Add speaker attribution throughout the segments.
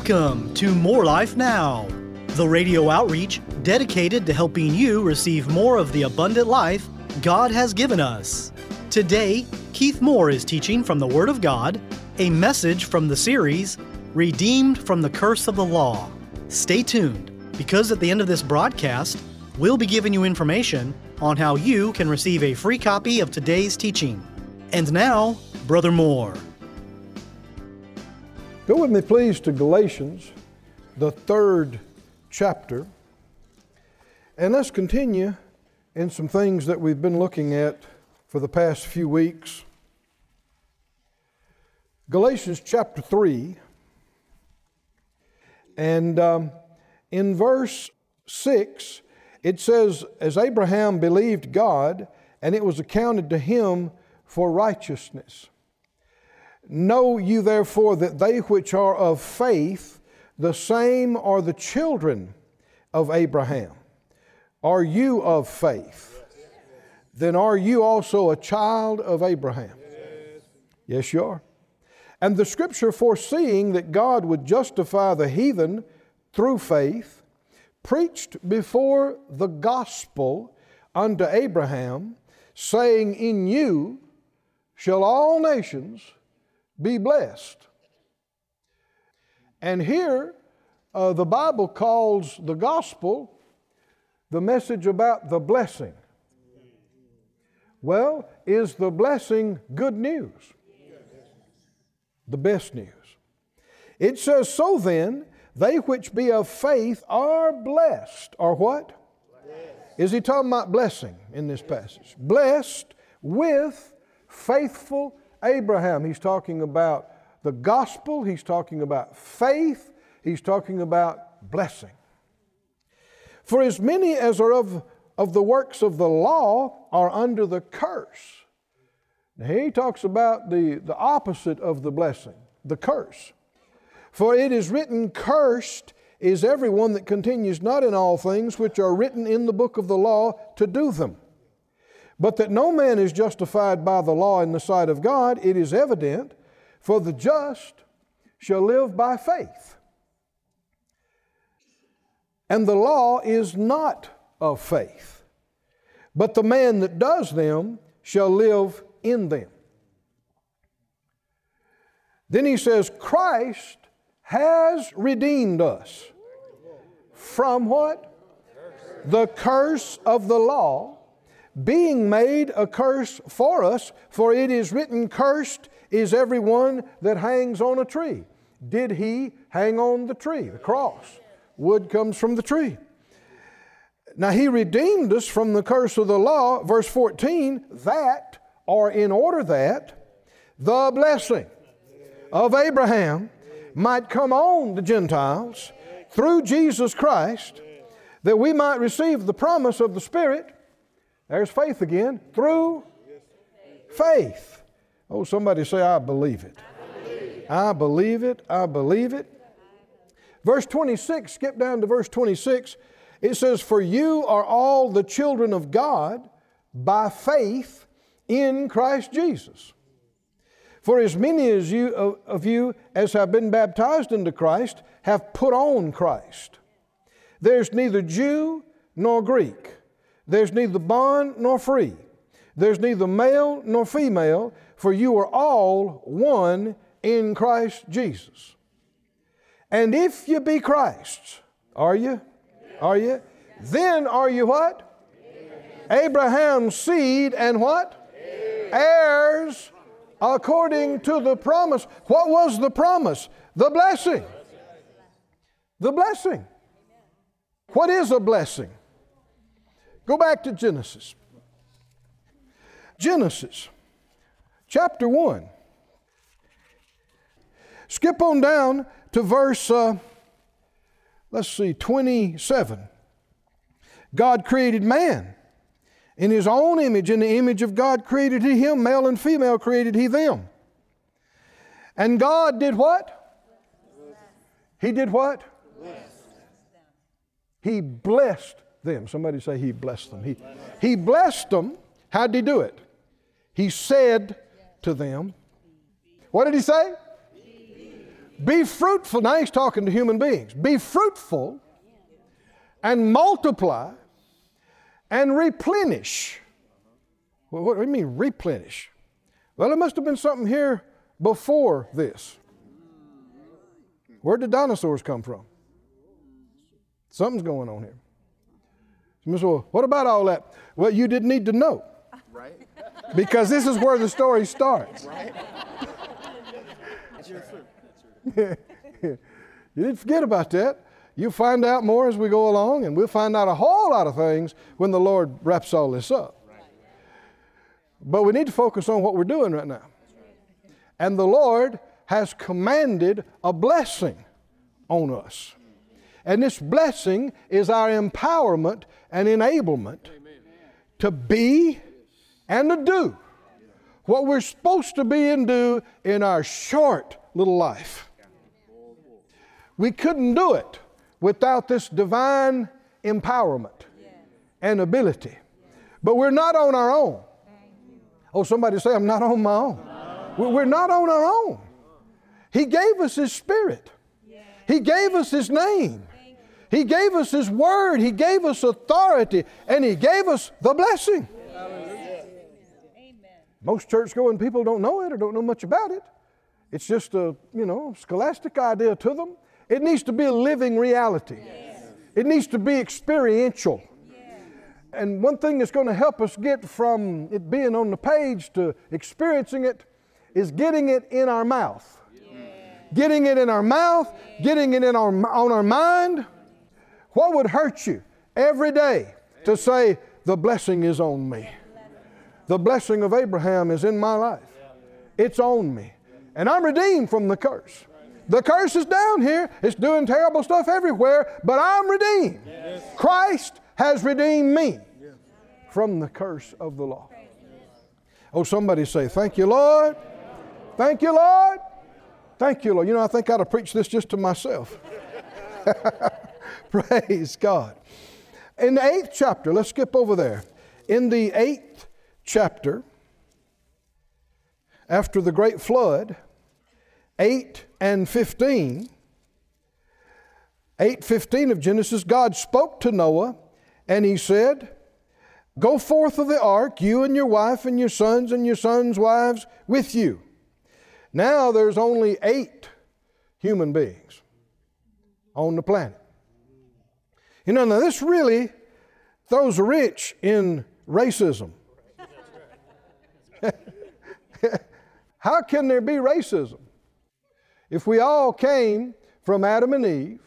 Speaker 1: Welcome to More Life Now, the radio outreach dedicated to helping you receive more of the abundant life God has given us. Today, Keith Moore is teaching from the Word of God, a message from the series, Redeemed from the Curse of the Law. Stay tuned, because at the end of this broadcast, we'll be giving you information on how you can receive a free copy of today's teaching. And now, Brother Moore.
Speaker 2: Go with me, please, to Galatians, the 3rd chapter. And let's continue in some things that we've been looking at for the past few weeks. Galatians chapter 3. And in verse 6, it says, "As Abraham believed God, and it was accounted to him for righteousness. Know you therefore that they which are of faith, the same are the children of Abraham. Are you of faith? Then are you also a child of Abraham?" Yes, you are. "And the Scripture, foreseeing that God would justify the heathen through faith, preached before the gospel unto Abraham, saying, In you shall all nations be blessed." And here, the Bible calls the gospel the message about the blessing. Well, is the blessing good news? The best news. It says, "So then, they which be of faith are blessed." Are what? Blessed. Is he talking about blessing in this passage? Blessed with faithful Abraham. He's talking about the gospel. He's talking about faith. He's talking about blessing. "For as many as are of the works of the law are under the curse." Now he talks about the opposite of the blessing, the curse. "For it is written, Cursed is everyone that continues not in all things which are written in the book of the law to do them. But that no man is justified by the law in the sight of God, it is evident, for the just shall live by faith. And the law is not of faith, but the man that does them shall live in them." Then he says, "Christ has redeemed us from" what? "The curse of the law, being made a curse for us, for it is written, Cursed is everyone that hangs on a tree." Did he hang on the tree, the cross? Wood comes from the tree. Now he redeemed us from the curse of the law, verse 14, that, or in order that, the blessing of Abraham might come on the Gentiles through Jesus Christ, that we might receive the promise of the Spirit. There's faith again. Through faith. Oh, somebody say, "I believe it." I believe it. I believe it. Verse 26, skip down to verse 26. It says, "For you are all the children of God by faith in Christ Jesus. For as many as of you as have been baptized into Christ have put on Christ. There's neither Jew nor Greek. There's neither bond nor free. There's neither male nor female, for you are all one in Christ Jesus. And if you be Christ's," are you? Are you? "Then are you" what? "Abraham's seed and" what? "Heirs according to the promise." What was the promise? The blessing. The blessing. What is a blessing? Go back to Genesis. Genesis chapter 1. Skip on down to verse, 27. "God created man. In His own image, in the image of God created He him, male and female created He them. And God did what? He did what? He blessed them. Somebody say He blessed them. He blessed them. How did He do it? He said to them, what did He say? Be fruitful. Now he's talking to human beings. Be fruitful and multiply and replenish. Well, what do you mean replenish? Well, there must have been something here before this. Where did dinosaurs come from? Something's going on here. So, what about all that? Well, you didn't need to know. Right. Because this is where the story starts. Right. You didn't forget about that. You'll find out more as we go along, and we'll find out a whole lot of things when the Lord wraps all this up. Right. But we need to focus on what we're doing right now. And the Lord has commanded a blessing on us. And this blessing is our empowerment and enablement to be and to do what we're supposed to be and do in our short little life. We couldn't do it without this divine empowerment and ability. But we're not on our own. Oh, somebody say, I'm not on my own. We're not on our own. He gave us His Spirit. He gave us His name. He gave us His Word. He gave us authority. And He gave us the blessing. Most church-going people don't know it or don't know much about it. It's just a, scholastic idea to them. It needs to be a living reality. It needs to be experiential. And one thing that's going to help us get from it being on the page to experiencing it is getting it in our mouth. Getting it in our mouth, getting it on our mind. What would hurt you every day to say, the blessing is on me? The blessing of Abraham is in my life. It's on me. And I'm redeemed from the curse. The curse is down here. It's doing terrible stuff everywhere, but I'm redeemed. Christ has redeemed me from the curse of the law. Oh, somebody say, thank you, Lord. Thank you, Lord. Thank you, Lord. I think I ought to preach this just to myself. Praise God. In the 8th chapter, let's skip over there. In the 8th chapter, after the great flood, 8 and 15, 8:15 of Genesis, God spoke to Noah, and He said, go forth of the ark, you and your wife and your sons' wives with you. Now there's only 8 human beings on the planet. Now this really throws a wrench in racism. How can there be racism if we all came from Adam and Eve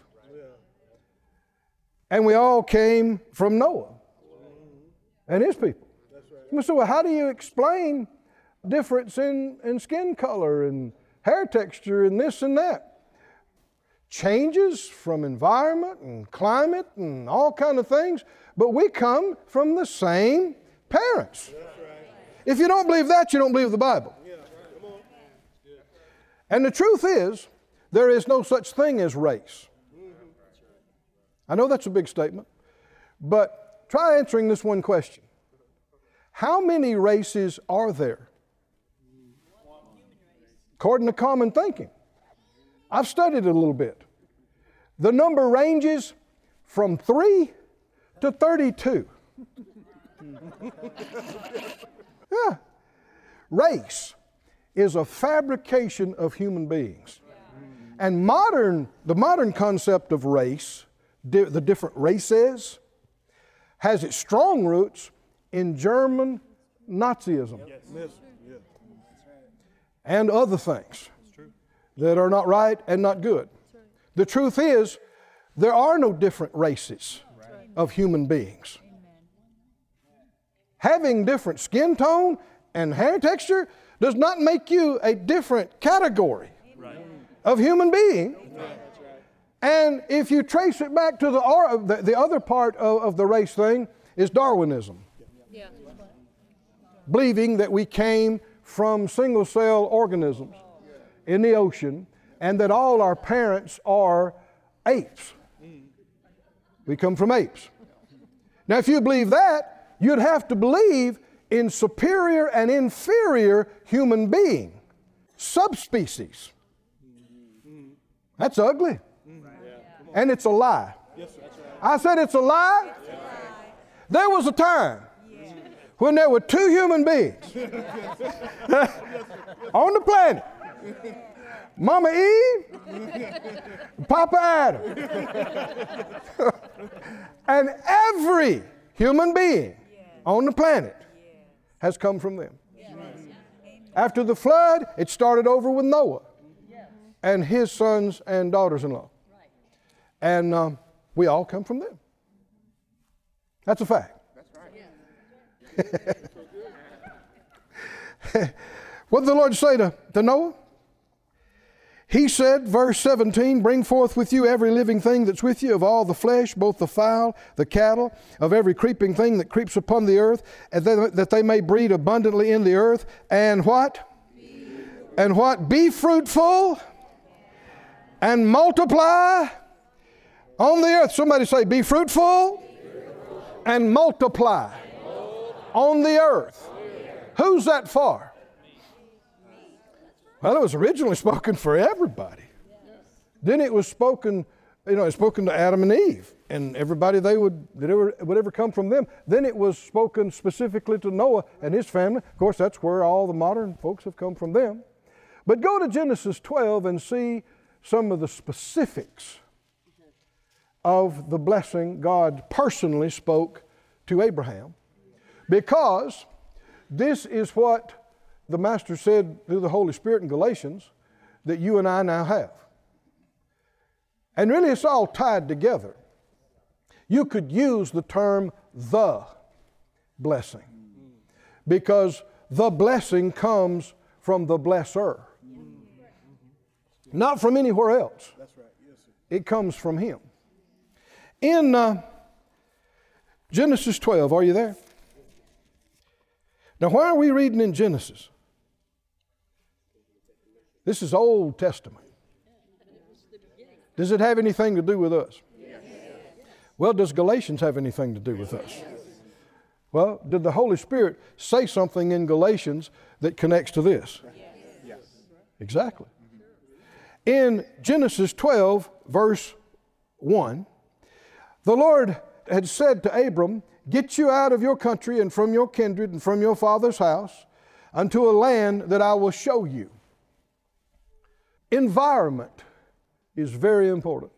Speaker 2: and we all came from Noah and his people? So how do you explain difference in skin color and hair texture and this and that? Changes from environment and climate and all kind of things, but we come from the same parents. If you don't believe that, you don't believe the Bible. And the truth is, there is no such thing as race. I know that's a big statement, but try answering this one question. How many races are there? According to common thinking. I've studied it a little bit. The number ranges from 3 to 32. Yeah. Race is a fabrication of human beings. And the modern concept of race, the different races, has its strong roots in German Nazism. And other things that are not right and not good. The truth is, there are no different races of human beings. Having different skin tone and hair texture does not make you a different category of human being. And if you trace it back to the other part of the race thing is Darwinism. Believing that we came from single-cell organisms in the ocean and that all our parents are apes. We come from apes. Now, if you believe that, you'd have to believe in superior and inferior human being, subspecies. That's ugly. And it's a lie. I said it's a lie. There was a time when there were two human beings on the planet. Mama Eve, Papa Adam. And every human being on the planet has come from them. After the flood, it started over with Noah and his sons and daughters-in-law. And we all come from them. That's a fact. What did the Lord say to Noah? He said, verse 17, bring forth with you every living thing that's with you, of all the flesh, both the fowl, the cattle, of every creeping thing that creeps upon the earth, and that they may breed abundantly in the earth. And what? And what? Be fruitful and multiply on the earth. Somebody say, be fruitful and multiply on the earth. Who's that for? Well, it was originally spoken for everybody. Then it was spoken, spoken to Adam and Eve and everybody that would ever come from them. Then it was spoken specifically to Noah and his family. Of course, that's where all the modern folks have come from them. But go to Genesis 12 and see some of the specifics of the blessing God personally spoke to Abraham. Because this is what the Master said through the Holy Spirit in Galatians that you and I now have. And really it's all tied together. You could use the term the blessing because the blessing comes from the blesser. Not from anywhere else. It comes from Him. In Genesis 12, are you there? Now why are we reading in Genesis? This is Old Testament. Does it have anything to do with us? Well, does Galatians have anything to do with us? Well, did the Holy Spirit say something in Galatians that connects to this? Exactly. In Genesis 12, verse 1, the Lord had said to Abram, get you out of your country and from your kindred and from your father's house unto a land that I will show you. Environment is very important.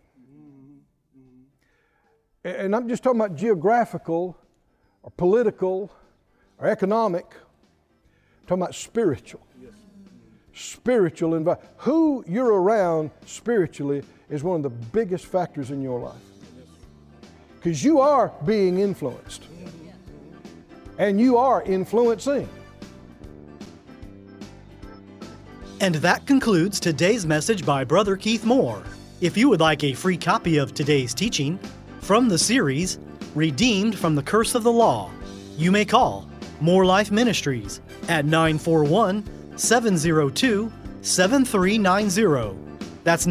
Speaker 2: And I'm just talking about geographical or political or economic. I'm talking about spiritual. Spiritual environment. Who you're around spiritually is one of the biggest factors in your life. Because you are being influenced. And you are influencing.
Speaker 1: And that concludes today's message by Brother Keith Moore. If you would like a free copy of today's teaching from the series, Redeemed from the Curse of the Law, you may call More Life Ministries at 941-702-7390. That's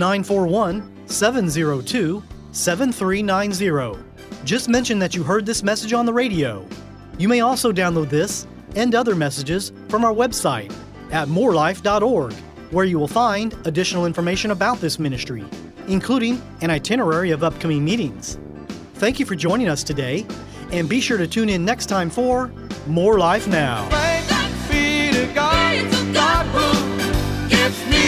Speaker 1: 941-702-7390. Just mention that you heard this message on the radio. You may also download this and other messages from our website at morelife.org, where you will find additional information about this ministry, including an itinerary of upcoming meetings. Thank you for joining us today, and be sure to tune in next time for More Life Now.
Speaker 3: Thanks be to God, God who gives me